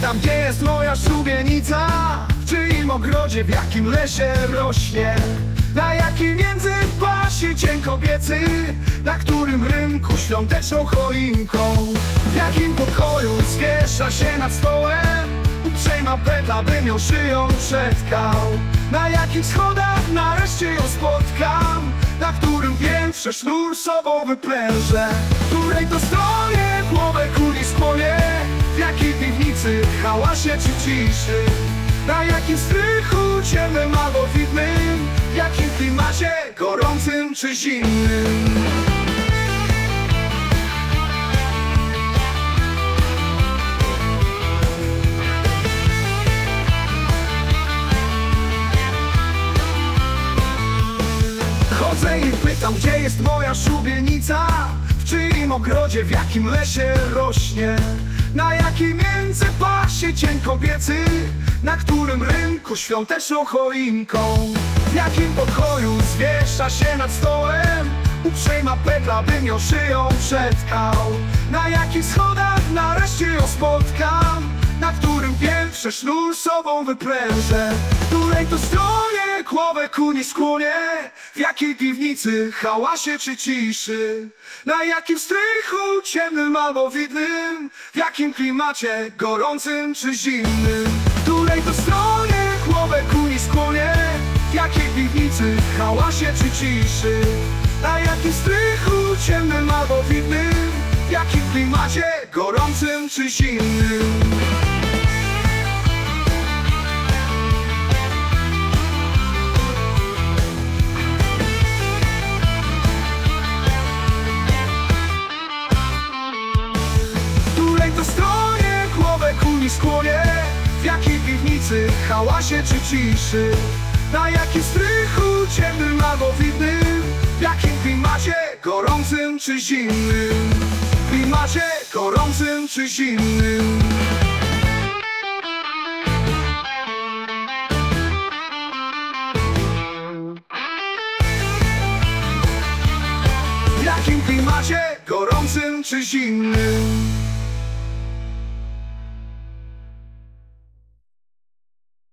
pytam, gdzie jest moja szubienica? W czyim ogrodzie, w jakim lesie rośnie? Na jakim międzypasie cień kobiecy? Na którym rynku świąteczną choinką? W jakim pokoju zwiesza się nad stołem uprzejma petla, bym ją szyją przetkał? Na jakich schodach nareszcie ją spotkam? Na którym piętrze sznur sobą wyprężę? W której to stronie głowę kuli skłonie? W jakiej piwnicy, hałasie czy ciszy? Na jakim strychu ciemnym albo widnym? W jakim klimacie, gorącym czy zimnym? Chodzę i pytam, gdzie jest moja szubienica? W czyim ogrodzie, w jakim lesie rośnie? Na jakim międzypasie cień kobiecy? Na którym rynku świąteczną choinką? W jakim pokoju zwiesza się nad stołem uprzejma petla, bym ją szyją przetkał? Na jakich schodach nareszcie ją spotkam? Na którym piętrze sznur sobą wyprężę? W której to stronie głowę kuli skłonie? W jakiej piwnicy, hałasie czy ciszy? Na jakim strychu ciemnym albo widnym? W jakim klimacie, gorącym czy zimnym? W której to stronie głowę kuli skłonie? W jakiej piwnicy, hałasie czy ciszy? Na jakim strychu ciemnym albo widnym? W jakim klimacie, gorącym czy zimnym? Skłonie, w jakiej piwnicy, hałasie czy ciszy? Na jakim strychu ciemnym albo widnym? W jakim klimacie, gorącym czy zimnym? W klimacie, gorącym czy zimnym? W jakim klimacie, gorącym czy zimnym?